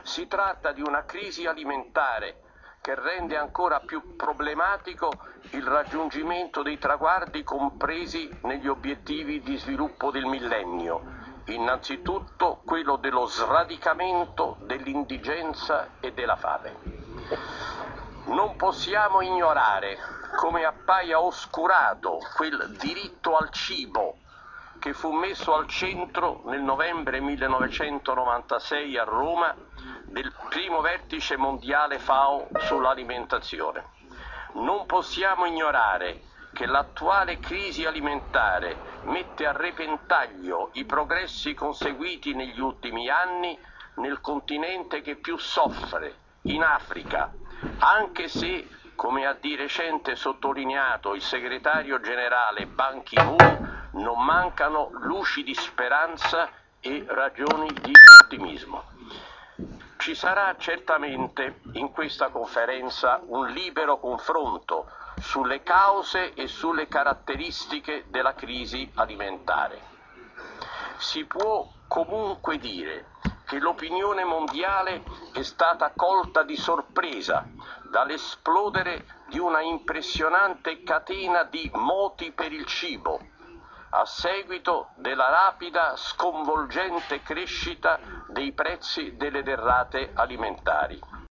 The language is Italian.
Si tratta di una crisi alimentare che rende ancora più problematico il raggiungimento dei traguardi compresi negli obiettivi di sviluppo del millennio, innanzitutto quello dello sradicamento dell'indigenza e della fame. Non possiamo ignorare come appaia oscurato quel diritto al cibo che fu messo al centro nel novembre 1996 a Roma del primo vertice mondiale FAO sull'alimentazione. Non possiamo ignorare che l'attuale crisi alimentare mette a repentaglio i progressi conseguiti negli ultimi anni nel continente che più soffre, in Africa, anche se, come ha di recente sottolineato il segretario generale Ban Ki-moon, non mancano luci di speranza e ragioni di ottimismo. Ci sarà certamente in questa conferenza un libero confronto sulle cause e sulle caratteristiche della crisi alimentare. Si può comunque dire che l'opinione mondiale è stata colta di sorpresa dall'esplodere di una impressionante catena di moti per il cibo, a seguito della rapida, sconvolgente crescita dei prezzi delle derrate alimentari.